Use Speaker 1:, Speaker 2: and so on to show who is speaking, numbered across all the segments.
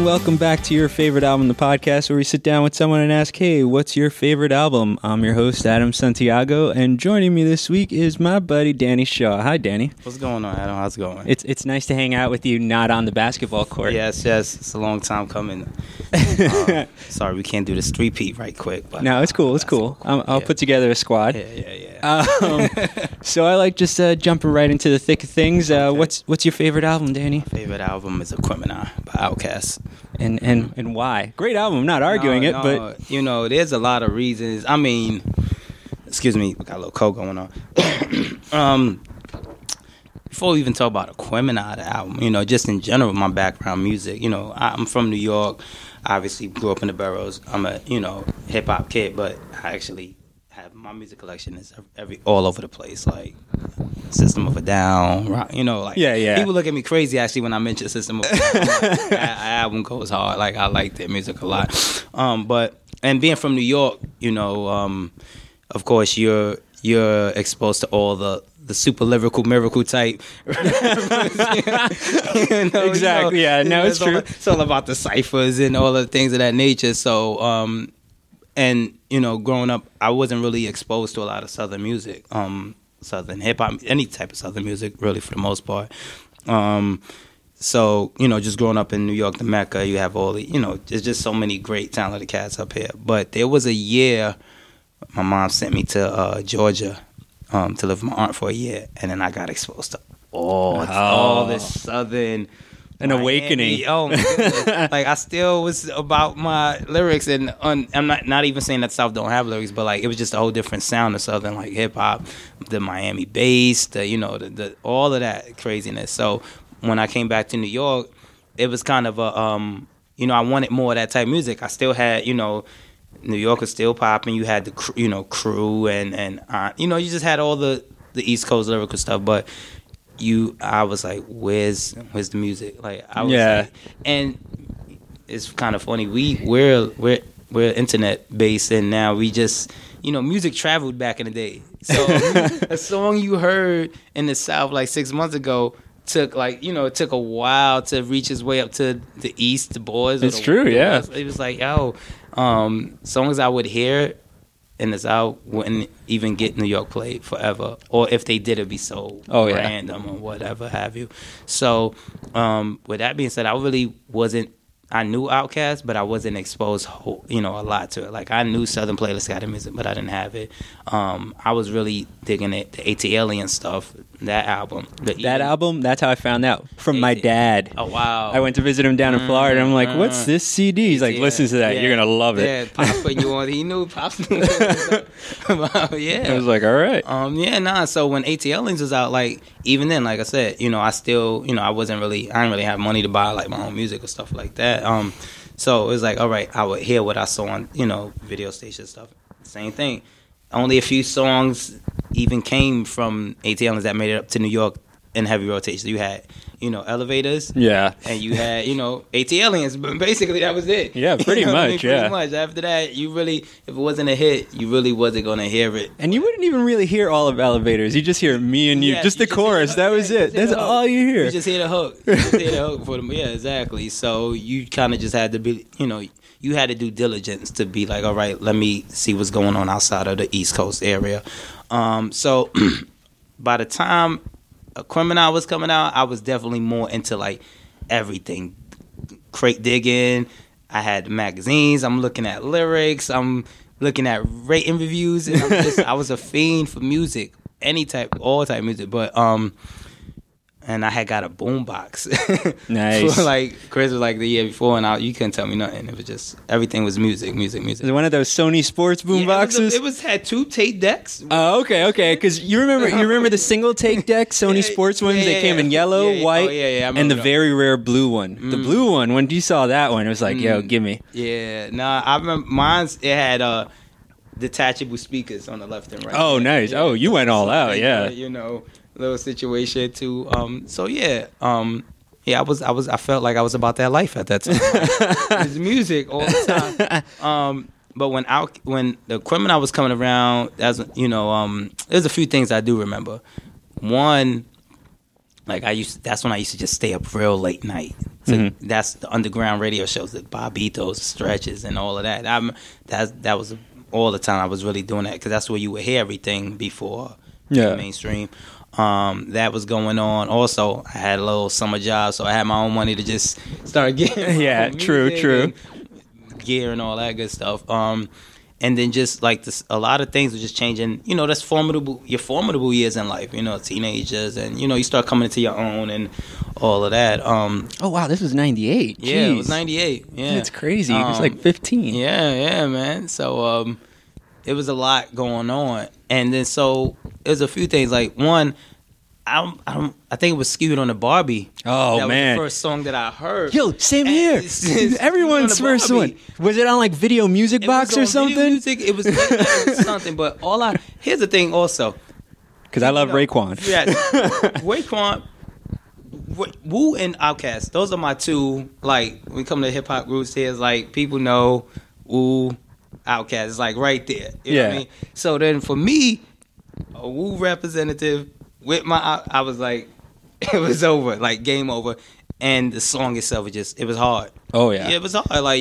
Speaker 1: welcome back to Your Favorite Album, the podcast where we sit down with someone and ask, hey, what's your favorite album? I'm your host, Adam Santiago, and joining me this week is my buddy, Danny Shaw. Hi, Danny.
Speaker 2: What's going on, Adam? How's it going?
Speaker 1: It's nice to hang out with you, not on the basketball court.
Speaker 2: Yes. It's a long time coming. Sorry, we can't do this three-peat right quick. But,
Speaker 1: no, it's cool. It's cool. I'll put together a squad.
Speaker 2: Yeah.
Speaker 1: So I like just jumping right into the thick of things.
Speaker 2: Okay.
Speaker 1: What's your favorite album, Danny?
Speaker 2: My favorite album is Aquemini by Outkast.
Speaker 1: And why? Great album. I'm not arguing it, but
Speaker 2: there's a lot of reasons. I mean, excuse me, we got a little cold going on. Before we even talk about Aquemini, the album, just in general, my background music. I'm from New York. Obviously, grew up in the boroughs. I'm a hip hop kid, but I actually have my music collection is all over the place, like System of a Down, rock,
Speaker 1: yeah.
Speaker 2: People look at me crazy actually when I mention System of a Down. That album goes hard. Like I like their music a lot. And being from New York, of course you're exposed to all the super lyrical miracle type.
Speaker 1: Exactly. Yeah. No, it's true.
Speaker 2: It's all about the ciphers and all the things of that nature. So, growing up, I wasn't really exposed to a lot of Southern music, Southern hip hop, any type of Southern music, really, for the most part. So, just growing up in New York, the Mecca, you have all the, there's just so many great talented cats up here. But there was a year, my mom sent me to Georgia to live with my aunt for a year, and then I got exposed to all this Southern.
Speaker 1: An awakening.
Speaker 2: Oh my goodness. Like I still was about my lyrics, and I'm not even saying that South don't have lyrics, but like it was just a whole different sound of Southern, like hip hop, the Miami bass, the all of that craziness. So when I came back to New York, it was kind of a I wanted more of that type of music. I still had New York was still popping. You had the Crew and you just had all the East Coast lyrical stuff, but I was like, where's the music? Like I was like, and it's kind of funny. We're internet based, and now we just music traveled back in the day. So a song you heard in the South like 6 months ago took it took a while to reach its way up to the East, the boys.
Speaker 1: It's true, yeah.
Speaker 2: It was like songs I would hear in the South wouldn't even get New York played forever, or if they did, it'd be so random or whatever have you. So, with that being said, I knew Outkast, but I wasn't exposed, a lot to it. Like I knew Southern Playlist got music, but I didn't have it. I was really digging it, the ATLiens stuff, that album.
Speaker 1: Album, that's how I found out from my dad.
Speaker 2: Oh wow!
Speaker 1: I went to visit him down in Florida. And I'm like, "What's this CD?" He's like, "Listen to that. You're gonna love it."
Speaker 2: Yeah, Pop put you on. He knew Pop. Yeah,
Speaker 1: I was like, "All right."
Speaker 2: So when ATLiens was out, like even then, like I said, I still, I didn't really have money to buy like my own music or stuff like that. So it was like, all right, I would hear what I saw on, video station stuff. Same thing. Only a few songs even came from ATLiens that made it up to New York in heavy rotation. You had, Elevators.
Speaker 1: Yeah.
Speaker 2: And you had, ATLiens. But basically, that was it.
Speaker 1: Yeah, pretty much,
Speaker 2: Pretty much. After that, if it wasn't a hit, you really wasn't going to hear it.
Speaker 1: And you wouldn't even really hear all of Elevators. You just hear Me and You. Just the chorus. That was it. That's all you hear.
Speaker 2: You just hear the hook. For them. Yeah, exactly. So you kind of just had to be, you had to do diligence to be like, all right, let me see what's going on outside of the East Coast area. So by the time Aquemini was coming out, I was definitely more into like everything. Crate digging. I had magazines. I'm looking at lyrics. I'm looking at rating reviews. And I was a fiend for music. All type of music. But and I had got a boombox.
Speaker 1: Nice.
Speaker 2: For like Chris was like the year before, and you couldn't tell me nothing. It was just everything was music.
Speaker 1: Is it one of those Sony Sports boomboxes?
Speaker 2: It had 2 tape decks.
Speaker 1: Oh, okay. Because you remember the single tape deck Sony Sports ones? They came in yellow, white, and the very rare blue one. The blue one. When you saw that one, it was like, yo, give me.
Speaker 2: Yeah, I remember mine's. It had detachable speakers on the left and right.
Speaker 1: Oh, nice. Yeah. Oh, you went all out. Yeah.
Speaker 2: Little situation too. I felt like I was about that life at that time. It's music all the time. But when the Aquemini was coming around, there's a few things I do remember. One, Like that's when I used to just stay up real late night. So that's the underground radio shows, the Bobitos, Stretches, and all of that. That was all the time I was really doing that, because that's where you would hear everything before the mainstream. That was going on. Also, I had a little summer job, so I had my own money to just start getting
Speaker 1: true.
Speaker 2: Gear and all that good stuff. And then just like this, a lot of things were just changing. You know, that's your formidable years in life. You know, teenagers, and you start coming into your own and all of that.
Speaker 1: Oh wow, this was 98.
Speaker 2: Yeah,
Speaker 1: Jeez.
Speaker 2: it was 98. Yeah,
Speaker 1: that's crazy. It was like 15.
Speaker 2: Yeah, man. So it was a lot going on, and then so there's a few things. Like one, I think it was Skewed on the Barbie.
Speaker 1: Oh,
Speaker 2: that
Speaker 1: man.
Speaker 2: was the first song that I heard.
Speaker 1: Yo, same here. Everyone's first one. Was it on like Video Music Box or something?
Speaker 2: It was something. But here's the thing also.
Speaker 1: Because I love Raekwon.
Speaker 2: Yeah, Raekwon, Wu and Outkast. Those are my two. Like when we come to hip hop roots, here, it's like people know Wu, Outkast. It's like right there. You know what I mean? So then for me, a Wu representative. With I was like, it was over, like game over, and the song itself it was hard.
Speaker 1: Oh yeah,
Speaker 2: it was hard. Like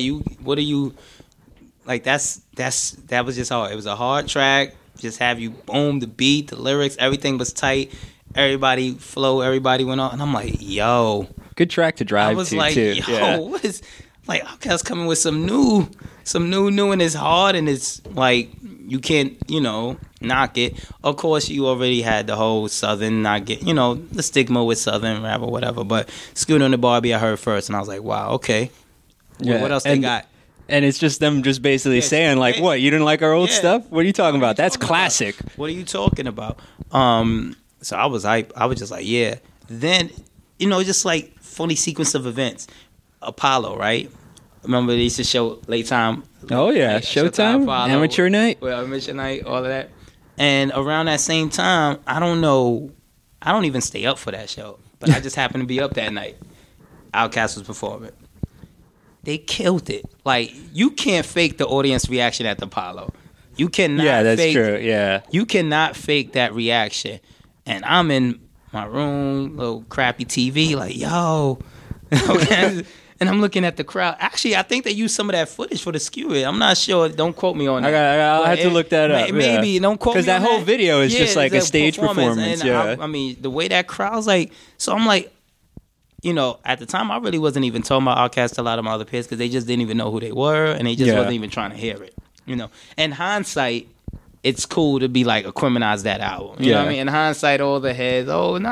Speaker 2: that was just hard. It was a hard track. Just have you boom, the beat, the lyrics, everything was tight. Everybody flow, everybody went on, and I'm like, yo,
Speaker 1: good track to drive.
Speaker 2: I was
Speaker 1: to
Speaker 2: like,
Speaker 1: too.
Speaker 2: yo, what is like Outkast coming with some new, and it's hard, and it's like you can't, knock it. Of course, you already had the whole Southern, the stigma with Southern rap or whatever. But Scooter on the Barbie, I heard first, and I was like, wow, okay.
Speaker 1: Yeah.
Speaker 2: What else they got?
Speaker 1: And it's just them just basically saying, like, what, you didn't like our old stuff? What are you talking about? That's classic.
Speaker 2: What are you talking about? So I was hype. I was just like, yeah. Then, just like funny sequence of events. Apollo, right? Remember they used to show late time.
Speaker 1: Oh yeah, like, Showtime, Apollo, amateur night.
Speaker 2: Well, amateur night, all of that. And around that same time, I don't even stay up for that show, but I just happened to be up that night. Outkast was performing. They killed it. Like, you can't fake the audience reaction at the Apollo. You cannot.
Speaker 1: Yeah, that's true. Yeah,
Speaker 2: you cannot fake that reaction. And I'm in my room, little crappy TV, like, yo. Okay. And I'm looking at the crowd. Actually, I think they used some of that footage for the Skew It. I'm not sure. Don't quote me on that.
Speaker 1: I'll have to look that up.
Speaker 2: Maybe. Don't quote me on that.
Speaker 1: Because that whole video is just like a stage performance.
Speaker 2: And I mean, the way that crowd's like. So I'm like, at the time, I really wasn't even talking about Outkast to a lot of my other peers because they just didn't even know who they were. And they just wasn't even trying to hear it. In hindsight, it's cool to be like, Equiminize that album. You know what I mean? In hindsight, all the heads,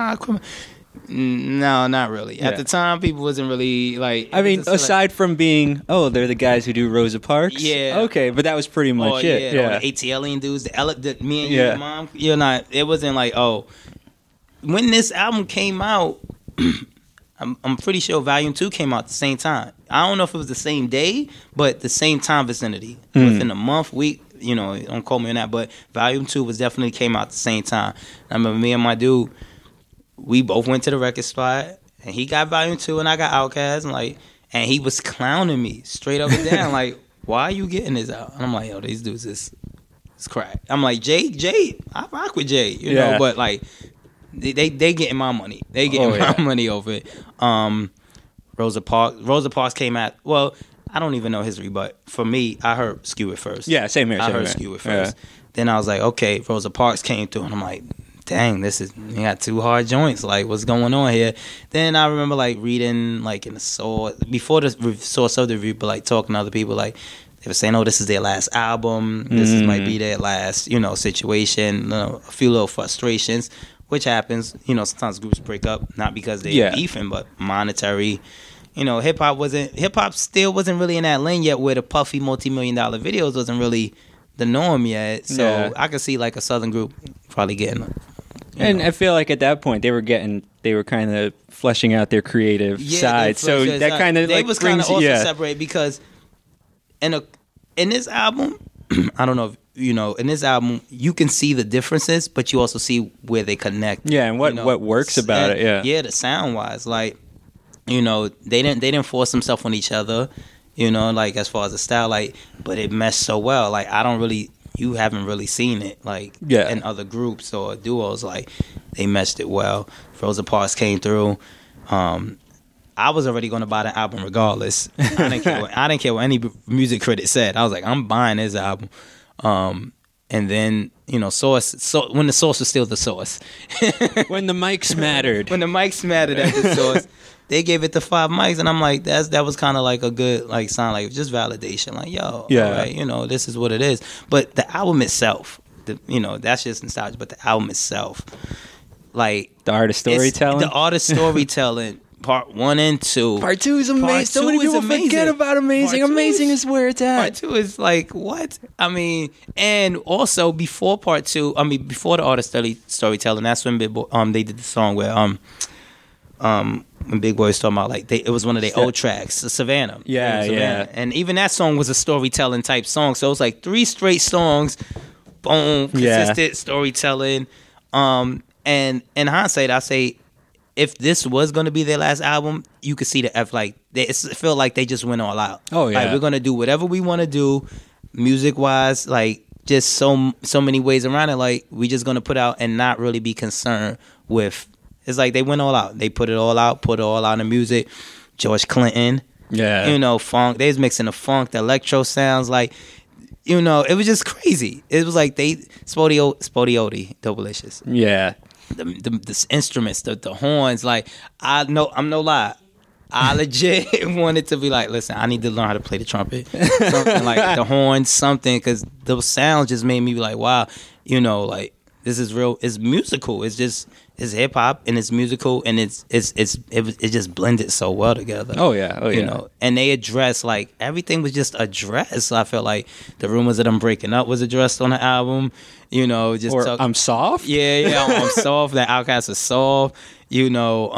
Speaker 2: no, not really. At the time, people wasn't really like.
Speaker 1: I mean, aside from being, they're the guys who do Rosa Parks.
Speaker 2: Yeah.
Speaker 1: Okay, but that was pretty much it.
Speaker 2: Yeah. The ATLian dudes, the me and your mom. You're not. It wasn't like when this album came out. I'm pretty sure Volume 2 came out at the same time. I don't know if it was the same day, but the same time vicinity. Within a month, week. Don't quote me on that, but Volume 2 definitely came out at the same time. I remember me and my dude. We both went to the record spot, and he got Volume 2, and I got Outkast, and he was clowning me straight up and down, like, why are you getting this out? And I'm like, yo, these dudes is crack. I'm like, Jay, I rock with Jay, you know, but like, they getting my money. They getting my money over it. Rosa Parks came out, well, I don't even know history, but for me, I heard Skew It first.
Speaker 1: Yeah, same here.
Speaker 2: I heard Skew It first. Yeah. Then I was like, okay, Rosa Parks came through, and I'm like, dang, you got two hard joints. Like, what's going on here? Then I remember like reading like in the Source before the Source of the review, but like talking to other people, like they were saying, "Oh, this is their last album. This might be their last, situation." A few little frustrations, which happens. Sometimes groups break up not because they're beefing, but monetary. Hip hop still wasn't really in that lane yet, where the puffy multi-million-dollar videos wasn't really the norm yet. So I could see like a Southern group probably getting.
Speaker 1: And I feel like at that point they were kind of fleshing out their creative side. So that kind of like
Speaker 2: was kind of also separate because in this album, I don't know if in this album you can see the differences, but you also see where they connect.
Speaker 1: Yeah, and what works about it. Yeah.
Speaker 2: Yeah, the sound wise, like they didn't force themselves on each other. Like as far as the style, like, but it meshed so well. Like I don't really you haven't really seen it like in other groups or duos. Like they meshed it well. Rosa Parks came through. I was already going to buy the album regardless. I didn't care what any music critic said. I was like, I'm buying this album. And then, you know, when the Source was still the Source.
Speaker 1: When the mics mattered.
Speaker 2: When the mics mattered at the Source, they gave it the 5 mics, and I'm like, that was kind of like a good like sign, like just validation, like all right, you know, this is what it is. But the album itself, you know, that's just nostalgia. But the album itself, like
Speaker 1: the art of
Speaker 2: storytelling. Part 1 and 2.
Speaker 1: Part 2 is amazing. So many people forget about amazing. Amazing is where it's at.
Speaker 2: Part 2 is like what? I mean, and also before part 2, before the art of storytelling, that's when Big Boy, they did the song where when Big Boy was talking about like it was one of their old tracks, Savannah.
Speaker 1: Yeah.
Speaker 2: And even that song was a storytelling type song. So it was like 3 straight songs, boom, consistent storytelling. And in hindsight, I say, if this was going to be their last album, you could see it felt like they just went all out.
Speaker 1: Oh yeah,
Speaker 2: like we're going to do whatever we want to do, music wise, like just so many ways around it. Like we just going to put out and not really be concerned with. It's like they went all out. They put it all out in the music. George Clinton, you know, funk. They was mixing the funk, the electro sounds, like, you know, it was just crazy. It was like Spodioti, Doublelicious.
Speaker 1: Yeah.
Speaker 2: The instruments, the horns, like I'm no lie. I legit wanted to be like, listen, I need to learn how to play the trumpet, something like the horns, something, because those sounds just made me be like, wow, you know, like this is real. It's musical. It's hip hop and it's musical and it just blended so well together.
Speaker 1: Oh yeah.
Speaker 2: You know, and they addressed like everything was just addressed. So I felt like the rumors of them breaking up was addressed on the album. You know,
Speaker 1: I'm soft.
Speaker 2: Yeah, I'm soft. That Outkast is soft. You know,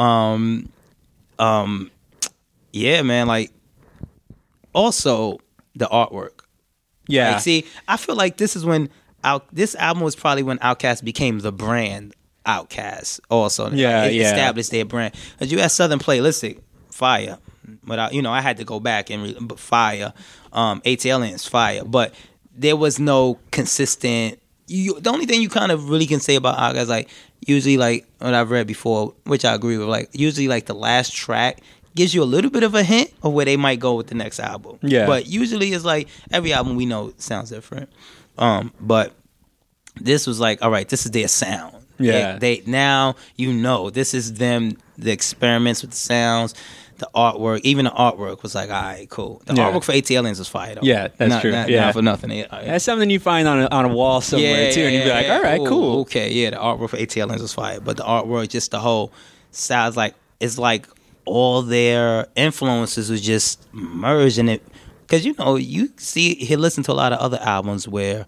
Speaker 2: yeah, man. Like, also the artwork.
Speaker 1: Yeah.
Speaker 2: Like, see, I feel like this is when this album was probably when Outkast became the brand Outkast. Also, established their brand. Cause you had Southern Playlistic, fire. But I had to go back and fire. ATLiens, fire. But there was no consistent. The only thing you kind of really can say about Outkast, like usually, like what I've read before, which I agree with, like usually like the last track gives you a little bit of a hint of where they might go with the next album.
Speaker 1: Yeah.
Speaker 2: But usually it's like every album we know sounds different. But this was like, all right, this is their sound.
Speaker 1: Yeah.
Speaker 2: They now this is them, the experiments with the sounds. The artwork, even the artwork was like, all right, cool. The artwork for ATLiens was fire, though.
Speaker 1: Yeah, that's true.
Speaker 2: Not for nothing.
Speaker 1: That's something you find on a wall somewhere, too, and you'd be like, all right, cool.
Speaker 2: Okay, yeah, the artwork for ATLiens was fire. But the artwork, just the whole sounds like, it's like all their influences was just merged in it. Because, you know, you listen to a lot of other albums where,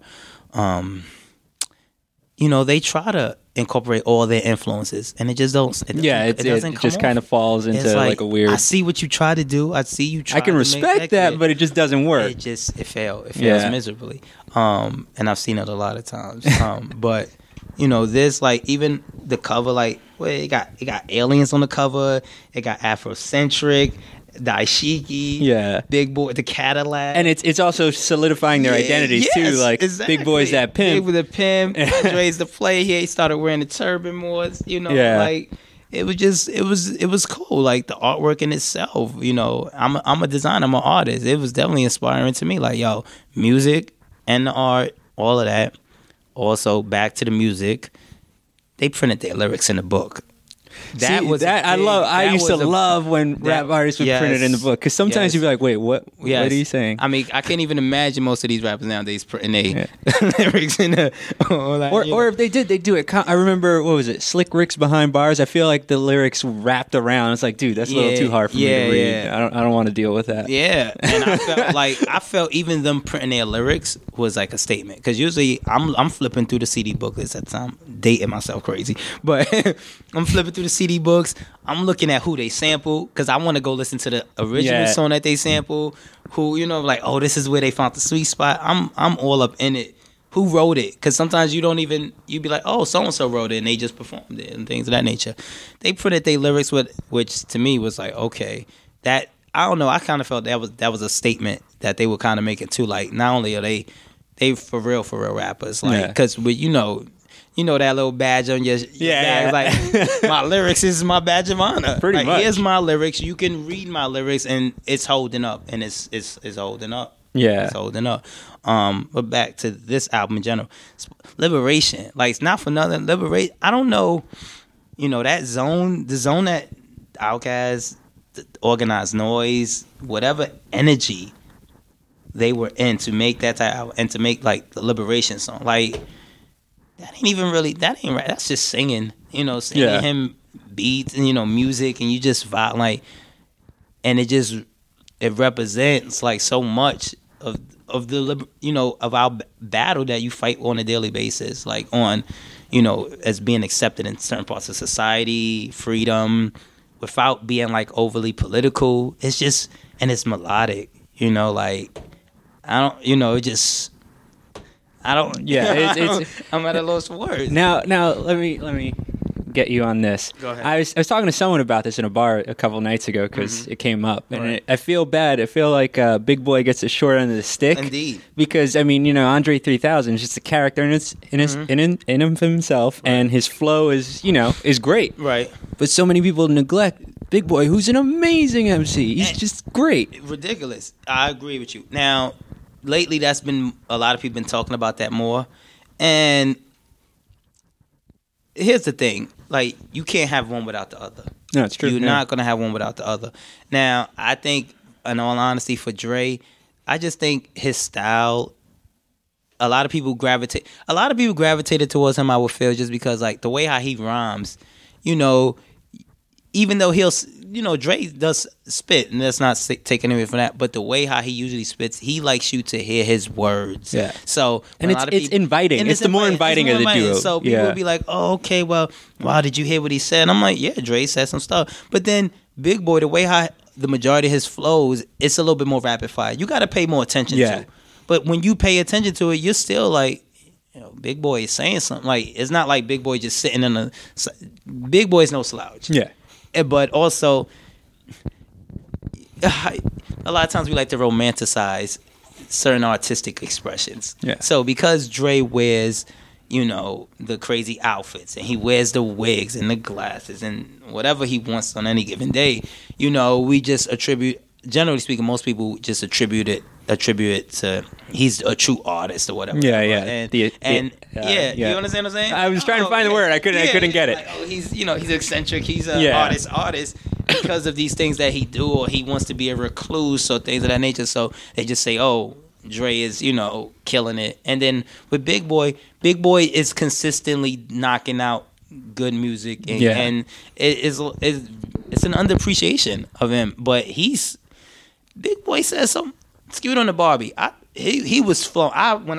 Speaker 2: you know, they try to incorporate all their influences, and it just doesn't. It
Speaker 1: just kind of falls into like a weird.
Speaker 2: I see what you try to do. I see you try.
Speaker 1: I can respect that, but it just doesn't work.
Speaker 2: It fails. It fails miserably. And I've seen it a lot of times. But you know, this like even the cover, like it got aliens on the cover. It got Afrocentric. Daishiki, Big Boy, the Cadillac,
Speaker 1: and it's also solidifying their identities too. Like
Speaker 2: exactly.
Speaker 1: Big Boy's that pimp,
Speaker 2: Big with the pimp. Andre's the play. He started wearing the turban more. You know, like it was cool. Like the artwork in itself. You know, I'm a designer. I'm an artist. It was definitely inspiring to me. Like music and the art, all of that. Also, back to the music. They printed their lyrics in the book.
Speaker 1: I used to love when rap artists would print it in the book, because sometimes you'd be like, wait, what are you saying?
Speaker 2: I mean, I can't even imagine most of these rappers nowadays printing their lyrics in the
Speaker 1: or if they did, they do it. I remember, what was it, Slick Rick's Behind Bars. I feel like the lyrics wrapped around. It's like, dude, that's a little too hard for me to read. I don't want to deal with that.
Speaker 2: Yeah, and I felt even them printing their lyrics was like a statement, because usually I'm flipping through the CD booklets at the time, dating myself crazy, but I'm flipping through the CD books. I'm looking at who they sample, because I want to go listen to the original song that they sample. Who, you know, like, oh, this is where they found the sweet spot. I'm all up in it. Who wrote it? Because sometimes you'd be like, oh, so and so wrote it and they just performed it and things of that nature. They printed their lyrics with, which to me was like, okay, that, I don't know. I kind of felt that was a statement that they were kind of making too. Like, not only are they they for real rappers. Like, because you know that little badge on your bag, like my lyrics is my badge of honor.
Speaker 1: Pretty much.
Speaker 2: Here's my lyrics. You can read my lyrics, and it's holding up, and it's holding up.
Speaker 1: Yeah,
Speaker 2: it's holding up. But back to this album in general, Liberation. Like, it's not for nothing. Liberate. I don't know. You know that zone, the zone that Outkast, the Organized Noise, whatever energy they were in to make that type of album, and to make like the Liberation song, like. That ain't right. That's just singing, singing him beats and, music, and you just vibe, like, and it represents like so much of the, of our battle that you fight on a daily basis, like on, as being accepted in certain parts of society, freedom, without being like overly political. It's just, and it's melodic, like, I don't, it just, I don't.
Speaker 1: Yeah,
Speaker 2: I'm at a loss for words.
Speaker 1: Now, let me get you on this.
Speaker 2: Go ahead.
Speaker 1: I was talking to someone about this in a bar a couple nights ago because it came up, and I feel bad. I feel like Big Boi gets a short end of the stick.
Speaker 2: Indeed.
Speaker 1: Because I mean, Andre 3000 is just a character in himself, and his flow is great.
Speaker 2: Right.
Speaker 1: But so many people neglect Big Boi, who's an amazing MC. He's just great.
Speaker 2: Ridiculous. I agree with you. Now, lately, that's been a lot of people been talking about that more, and here's the thing: like, you can't have one without the other.
Speaker 1: No, it's true.
Speaker 2: You're not gonna have one without the other. Now, I think, in all honesty, for Dre, I just think his style. A lot of people gravitated towards him. I would feel, just because like the way how he rhymes, even though Dre does spit, and that's not taking away from that, but the way how he usually spits, he likes you to hear his words.
Speaker 1: Yeah.
Speaker 2: So,
Speaker 1: and it's inviting. And it's the more inviting of the duo.
Speaker 2: So people will be like, oh, okay, well, wow, did you hear what he said? And I'm like, yeah, Dre said some stuff. But then Big Boi, the way how the majority of his flows, it's a little bit more rapid fire. You got to pay more attention to. But when you pay attention to it, you're still like, Big Boi is saying something. Like, it's not like Big Boi just sitting in Big Boi is no slouch.
Speaker 1: Yeah.
Speaker 2: But also, a lot of times we like to romanticize certain artistic expressions.
Speaker 1: Yeah.
Speaker 2: So because Dre wears, the crazy outfits, and he wears the wigs and the glasses and whatever he wants on any given day, we just generally speaking, most people just attribute it to he's a true artist or whatever.
Speaker 1: Yeah.
Speaker 2: You understand what I'm saying?
Speaker 1: I was trying to find the word. I couldn't get it.
Speaker 2: Like, he's eccentric. He's an artist because of these things that he do, or he wants to be a recluse or things of that nature. So they just say, oh, Dre is killing it. And then with Big Boi is consistently knocking out good music, and it's an underappreciation of him. But Big Boi says something. Skewed on the Barbie. He was flowing.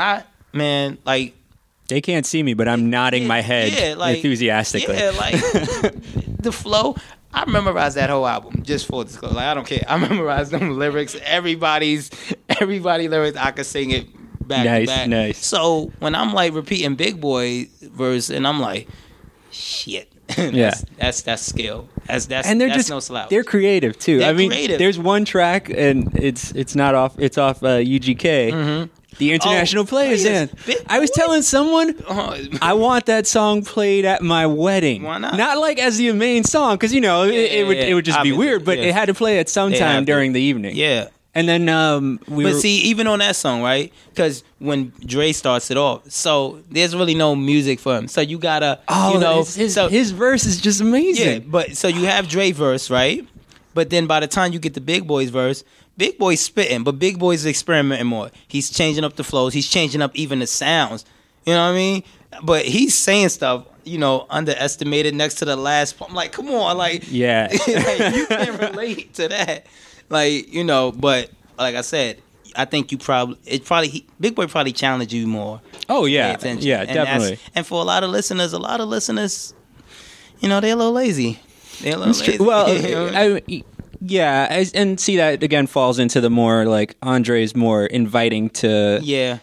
Speaker 2: Like,
Speaker 1: they can't see me, but I'm nodding my head enthusiastically.
Speaker 2: Yeah, like the flow. I memorized that whole album, just for disclosure. Like, I don't care. I memorized them lyrics. Everybody lyrics. I could sing it back to back.
Speaker 1: Nice.
Speaker 2: So when I'm like repeating Big Boi verse, and I'm like, shit. That's skill. That's no slouch.
Speaker 1: They're creative too.
Speaker 2: They're creative.
Speaker 1: There's one track, and it's off UGK. Mm-hmm. The International Players in. I was telling someone I want that song played at my wedding.
Speaker 2: Why not?
Speaker 1: Not like as the main song, because it would just be weird. But it had to play at some time during the evening.
Speaker 2: Yeah.
Speaker 1: And then
Speaker 2: see, even on that song, right? Because when Dre starts it off, so there's really no music for him. So you gotta,
Speaker 1: his verse is just amazing.
Speaker 2: Yeah, but so you have Dre verse, right? But then by the time you get to Big Boi's verse, Big Boi's spitting, but Big Boi's experimenting more. He's changing up the flows. He's changing up even the sounds. You know what I mean? But he's saying stuff, underestimated next to the last. I'm like, come on, like,
Speaker 1: yeah,
Speaker 2: like, you can't relate to that. Like, but like I said, I think Big Boi probably challenged you more.
Speaker 1: Oh yeah, yeah,
Speaker 2: and
Speaker 1: definitely.
Speaker 2: And for a lot of listeners, they're a little lazy. They're a little lazy.
Speaker 1: Well, and see that again falls into the more like Andre's more inviting to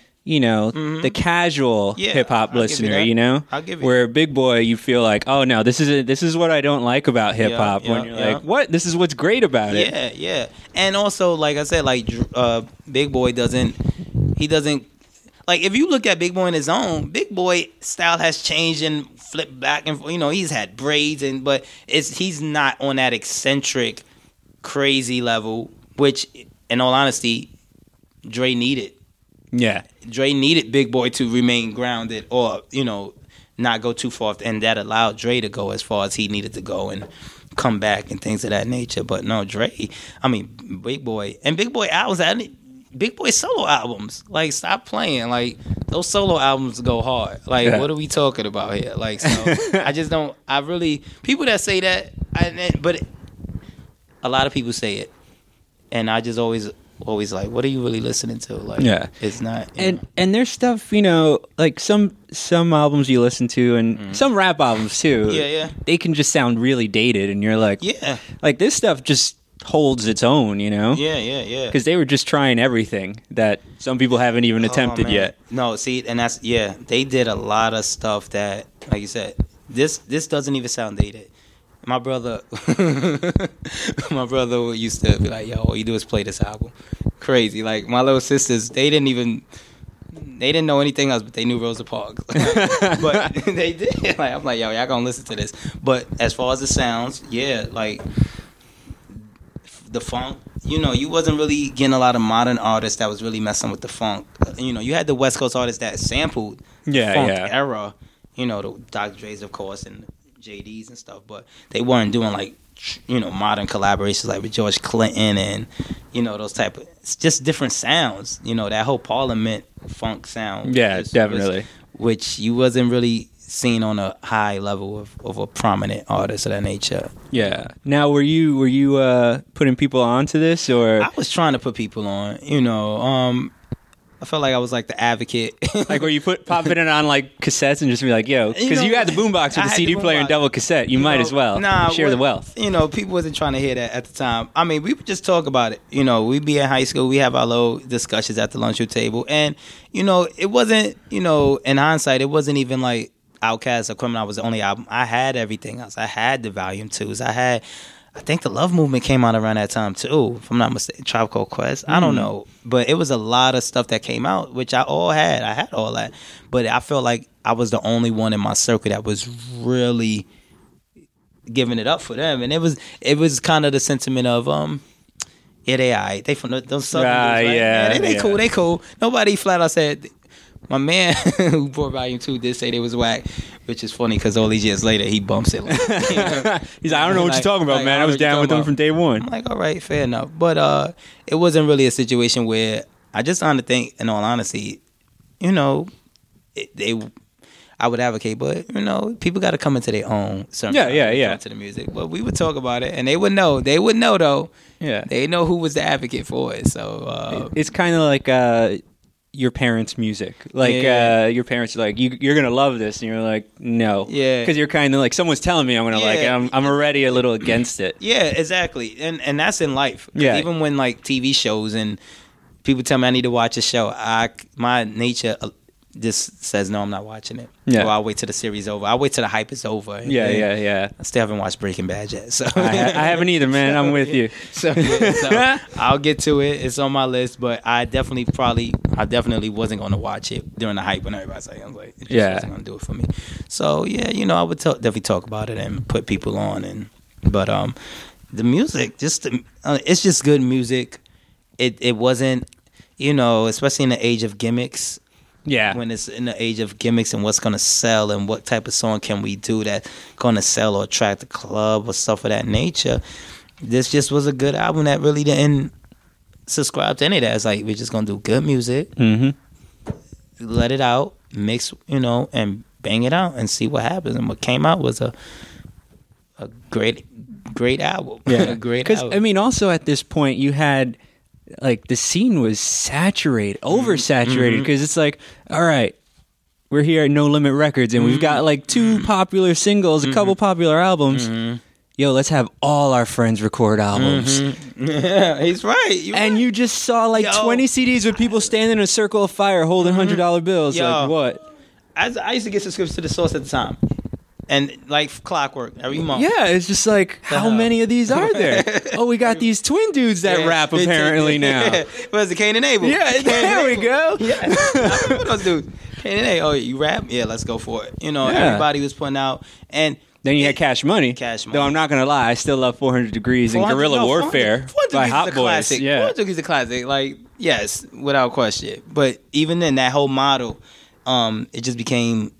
Speaker 1: the casual hip hop listener,
Speaker 2: I'll give you
Speaker 1: where Big Boi, you feel like, oh no, this is what I don't like about hip hop. When you're like, what? This is what's great about it.
Speaker 2: Yeah. And also, like I said, like Big Boi doesn't like if you look at Big Boy on his own, Big Boy style has changed and flipped back and forth. You know, he's had braids but he's not on that eccentric, crazy level, which, in all honesty, Dre needed.
Speaker 1: Yeah,
Speaker 2: Dre needed Big Boy to remain grounded, or not go too far, and that allowed Dre to go as far as he needed to go and come back and things of that nature. But no, Big Boy albums, Big Boy solo albums, like, stop playing. Like, those solo albums go hard. Like, what are we talking about here? Like, so I just don't. People that say that, but a lot of people say it, and I just always like, what are you really listening to? Like, it's not.
Speaker 1: And there's stuff, like some albums you listen to, and some rap albums too.
Speaker 2: Yeah.
Speaker 1: They can just sound really dated, and you're like, like this stuff just holds its own,
Speaker 2: Yeah.
Speaker 1: Because they were just trying everything that some people haven't even attempted yet.
Speaker 2: No, see, and that's they did a lot of stuff that, like you said, this doesn't even sound dated. My brother used to be like, yo, all you do is play this album. Crazy. Like, my little sisters, they didn't know anything else, but they knew Rosa Parks. But they did. Like, I'm like, yo, y'all gonna listen to this. But as far as the sounds, like the funk, you wasn't really getting a lot of modern artists that was really messing with the funk. You had the West Coast artists that sampled the funk era. The Dr. Dre's, of course, and JD's and stuff, but they weren't doing like modern collaborations like with George Clinton and those type of, it's just different sounds. That whole Parliament funk sound.
Speaker 1: Yeah, definitely.
Speaker 2: Which you wasn't really seen on a high level of a prominent artist of that nature.
Speaker 1: Yeah. Now, were you putting people onto this, or
Speaker 2: I was trying to put people on? I felt like I was like the advocate.
Speaker 1: Like, where you popping it on like cassettes and just be like, yo, because you had the boombox with the CD player and double cassette. You might as well share the wealth.
Speaker 2: People wasn't trying to hear that at the time. I mean, we would just talk about it. We'd be in high school. We have our little discussions at the lunch table. And, it wasn't, in hindsight, it wasn't even like Outkast or Criminal was the only album. I had everything else. I had the Volume 2s. I think the Love Movement came out around that time too, if I'm not mistaken. Tribe Called Quest. I don't know. But it was a lot of stuff that came out, which I had. I had all that. But I felt like I was the only one in my circle that was really giving it up for them. And it was kind of the sentiment of, they all right. They from those southern dudes, right? They cool, they cool. Nobody flat out said. My man who brought Volume 2 did say they was whack, which is funny because all these years later he bumps it.
Speaker 1: He's like, I don't know what you're talking about, man. I was down with them from day one.
Speaker 2: I'm like, all right, fair enough. But it wasn't really a situation where I just wanted to think, in all honesty, I would advocate, but people got to come into their own. To the music, but we would talk about it, and they would know. They would know though. Yeah, they know who was the advocate for it. So
Speaker 1: it's kind of like your parents' music. Like, your parents are like, you're going to love this. And you're like, no. Yeah. Because you're kind of like, someone's telling me I'm going to like it. I'm already a little against it.
Speaker 2: Yeah, exactly. And that's in life. Yeah. Even when, like, TV shows and people tell me I need to watch a show, my nature just says, no, I'm not watching it. Yeah. Or I'll wait till the series over. I'll wait till the hype is over.
Speaker 1: Yeah.
Speaker 2: I still haven't watched Breaking Bad yet. So
Speaker 1: I haven't either, man. I'm with you.
Speaker 2: So I'll get to it. It's on my list, but I definitely wasn't going to watch it during the hype when everybody's like, I was like, it just wasn't going to do it for me. So I would definitely talk about it and put people on. But the music, it's just good music. It wasn't, especially in the age of gimmicks. Yeah. When it's in the age of gimmicks and what's going to sell and what type of song can we do that's going to sell or attract the club or stuff of that nature, this just was a good album that really didn't subscribe to any of that. It's like, we're just going to do good music, let it out, mix, and bang it out and see what happens. And what came out was a great album. Yeah. A great album.
Speaker 1: Because, I mean, also at this point, you had... like the scene was saturated, oversaturated, because it's like, all right, we're here at No Limit Records and we've got like 2 popular singles, a couple popular albums. Yo, let's have all our friends record albums.
Speaker 2: Yeah, he's right.
Speaker 1: You just saw like 20 CDs with people standing in a circle of fire holding $100 bills. Like, what?
Speaker 2: I used to get subscriptions to The Source at the time. And like clockwork every month.
Speaker 1: Yeah, it's just like, how many of these are there? Oh, we got these twin dudes that rap apparently now.
Speaker 2: Was it Cain and Abel?
Speaker 1: Yeah, there we go.
Speaker 2: Yeah, I remember those dudes. Cain and Abel. Oh, you rap? Yeah, let's go for it. You know, everybody was putting out, and
Speaker 1: then you had Cash Money.
Speaker 2: Cash Money.
Speaker 1: Though I'm not gonna lie, I still love 400 Degrees and Guerrilla Warfare by Hot Boys. Yeah,
Speaker 2: 400 Degrees is a classic. Like, yes, without question. But even then, that whole model, it just became.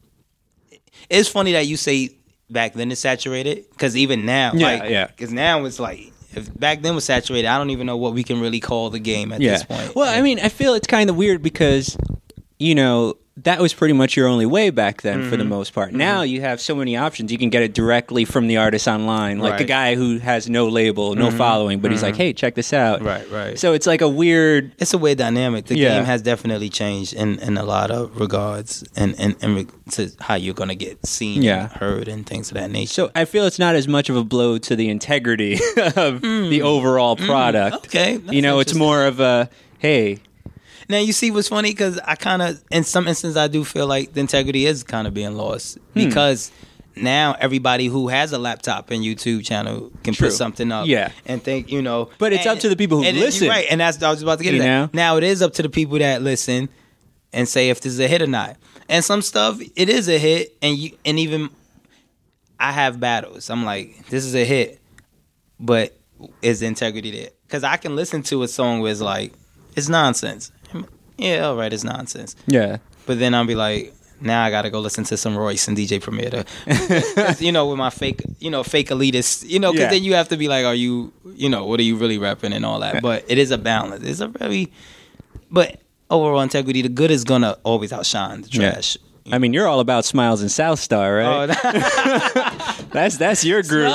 Speaker 2: It's funny that you say back then it's saturated, because even now, because now it's like, if back then was saturated, I don't even know what we can really call the game at this point.
Speaker 1: Well, I mean, I feel it's kind of weird because, you know, that was pretty much your only way back then for the most part. Now you have so many options. You can get it directly from the artist online. Like the guy who has no label, no following, but he's like, hey, check this out.
Speaker 2: Right.
Speaker 1: So it's like a weird...
Speaker 2: It's a weird dynamic. The game has definitely changed in a lot of regards and to how you're going to get seen and heard and things of that nature.
Speaker 1: So I feel it's not as much of a blow to the integrity of the overall product.
Speaker 2: Okay.
Speaker 1: You know, it's more of a, hey...
Speaker 2: Now, you see what's funny? Because I kind of, in some instances, I do feel like the integrity is kind of being lost. Because now everybody who has a laptop and YouTube channel can put something up.
Speaker 1: Yeah.
Speaker 2: And think, you know.
Speaker 1: But it's up to the people who listen.
Speaker 2: Right. And that's, I was about to get to that. Now, it is up to the people that listen and say if this is a hit or not. And some stuff, it is a hit. And even I have battles. I'm like, this is a hit. But is the integrity there? Because I can listen to a song where it's like, it's nonsense. Yeah, all right, it's nonsense.
Speaker 1: Yeah.
Speaker 2: But then I'll be like, now I got to go listen to some Royce and DJ Premier. You know, with my fake elitist, you know, because then you have to be like, are you, you know, what are you really repping and all that? But it is a balance. It's a very, but overall integrity, the good is going to always outshine the trash.
Speaker 1: I mean, you're all about Smiles and South Star, right? Oh, that's your group.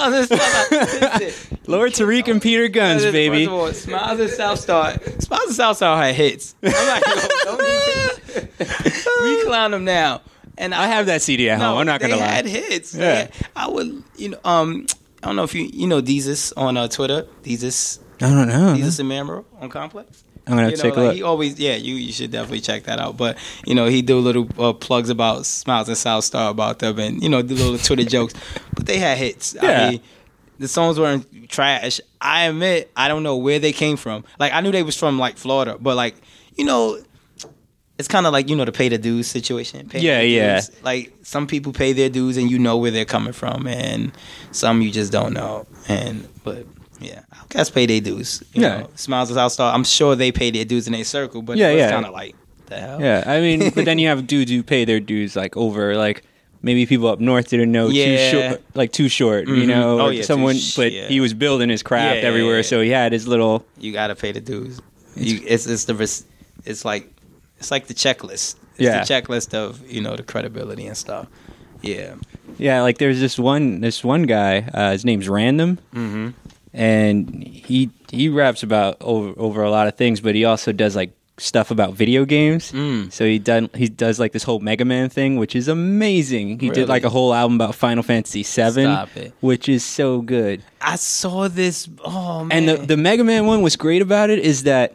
Speaker 1: Lord Tariq and Peter Guns, baby.
Speaker 2: Smiles and South Star. Smiles and South Star had hits. I'm like, don't even. We clown them now. And
Speaker 1: I have that CD at home. I'm not gonna lie.
Speaker 2: They had hits.
Speaker 1: Yeah.
Speaker 2: I would, you know, I don't know if you know Deezus on Twitter. Deezus.
Speaker 1: I don't know.
Speaker 2: Deezus and Mamro on Complex.
Speaker 1: I'm gonna take a look.
Speaker 2: He always, you should definitely check that out. But you know, he do little plugs about Smiles and South Star about them, and you know, do little Twitter jokes. But they had hits.
Speaker 1: Yeah.
Speaker 2: I mean, the songs weren't trash. I admit, I don't know where they came from. Like, I knew they was from like Florida, but like, you know, it's kind of like, you know, the pay the dues situation.
Speaker 1: Yeah.
Speaker 2: Like, some people pay their dues, and you know where they're coming from, and some you just don't know. But. Yeah, Outkast pay their dues. You know, Smiles and South Star, I'm sure they pay their dues in their circle, but it's kind of like, the hell?
Speaker 1: Yeah, I mean, but then you have dudes who pay their dues like over, like, maybe people up north didn't know Too Short, you know?
Speaker 2: Oh, yeah,
Speaker 1: someone, he was building his craft everywhere, so he had his little...
Speaker 2: You got to pay the dues. It's like the checklist. It's the checklist of, you know, the credibility and stuff. Yeah.
Speaker 1: Yeah, like there's this one guy, his name's Random.
Speaker 2: Mm-hmm.
Speaker 1: And he raps about over a lot of things, but he also does like stuff about video games. So he does like this whole Mega Man thing, which is amazing. He did like a whole album about Final Fantasy VII, which is so good.
Speaker 2: I saw this. Oh man!
Speaker 1: And the Mega Man one, what's great about it is that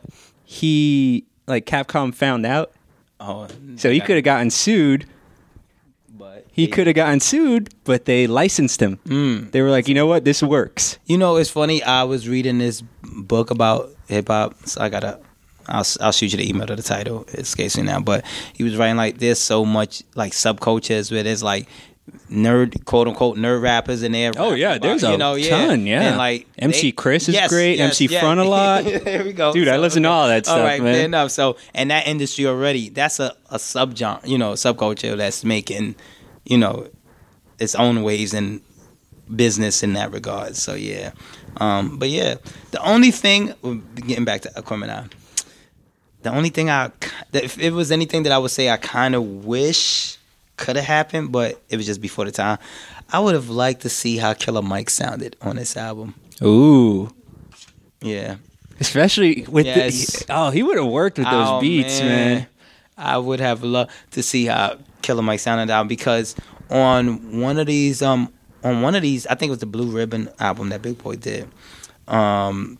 Speaker 1: Capcom found out.
Speaker 2: Oh,
Speaker 1: so he could have gotten sued. He could have gotten sued, but they licensed him. They were like, you know what? This works.
Speaker 2: You know, it's funny. I was reading this book about hip hop. So I'll shoot you the email to the title. It escapes me now. But he was writing like, there's so much like subcultures where there's like nerd, quote unquote, nerd rappers in there.
Speaker 1: Oh yeah, there's a ton. Yeah,
Speaker 2: and like
Speaker 1: MC Chris is great. MC Front a lot.
Speaker 2: There we go,
Speaker 1: dude. I listen to all that stuff, man.
Speaker 2: Fair enough. So, and that industry already, that's a subgenre, you know, subculture that's making, you know, its own waves in business in that regard. So yeah, but yeah, the only thing, getting back to Aquemini, the only thing if it was anything that I would say I kind of wish could have happened, but it was just before the time, I would have liked to see how Killer Mike sounded on this album.
Speaker 1: Ooh,
Speaker 2: yeah,
Speaker 1: especially with he would have worked with those beats, man.
Speaker 2: I would have loved to see how Killer Mike sounded out, because on one of these, I think it was the Blue Ribbon album that Big Boy did, and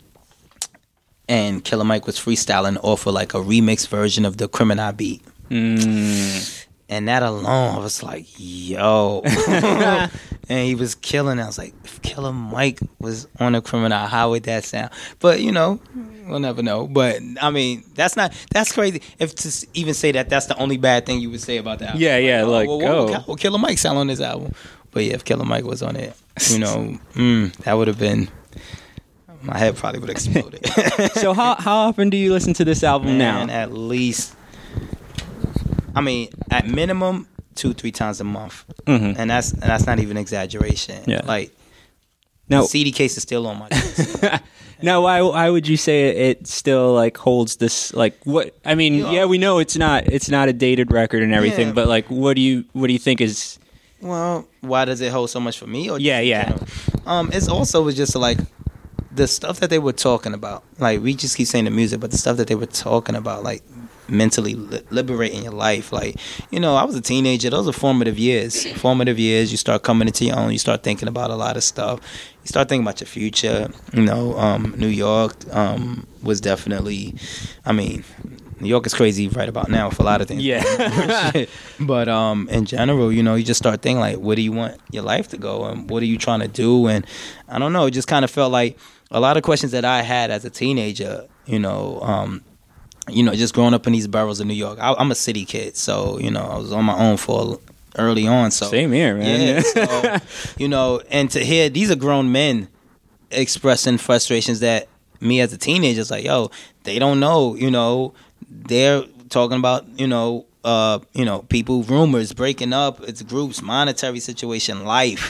Speaker 2: Killer Mike was freestyling off of like a remix version of the Criminal beat. And that alone, I was like, yo. And he was killing. I was like, if Killer Mike was on a Criminal, how would that sound? But, we'll never know. But, I mean, that's crazy. If to even say that's the only bad thing you would say about that.
Speaker 1: Yeah, like,
Speaker 2: what would Killer Mike sound on this album? But, yeah, if Killer Mike was on it, that would have been, my head probably would have exploded.
Speaker 1: So how often do you listen to this album now?
Speaker 2: At least, at minimum 2-3 times a month, and that's not even exaggeration.
Speaker 1: Yeah.
Speaker 2: Like,
Speaker 1: now,
Speaker 2: the CD case is still on my desk.
Speaker 1: Now, why would you say it still like holds this? Like, what? I mean, we know it's not a dated record and everything, but like, what do you think is?
Speaker 2: Well, why does it hold so much for me? Or
Speaker 1: Yeah.
Speaker 2: It's also just like the stuff that they were talking about. Like, we just keep saying the music, but the stuff that they were talking about, like mentally liberating your life. Like, I was a teenager. Those are formative years. You start coming into your own. You start thinking about a lot of stuff. You start thinking about your future. New York was definitely, New York is crazy right about now for a lot of things.
Speaker 1: Yeah.
Speaker 2: But in general, you just start thinking like, where do you want your life to go, and what are you trying to do? And I don't know, it just kind of felt like a lot of questions that I had as a teenager, just growing up in these boroughs of New York. I'm a city kid, so I was on my own for early on. So
Speaker 1: same here, man.
Speaker 2: Yeah, so, and to hear these are grown men expressing frustrations that me as a teenager is like, yo, they don't know. They're talking about people, rumors, breaking up, it's groups, monetary situation, life.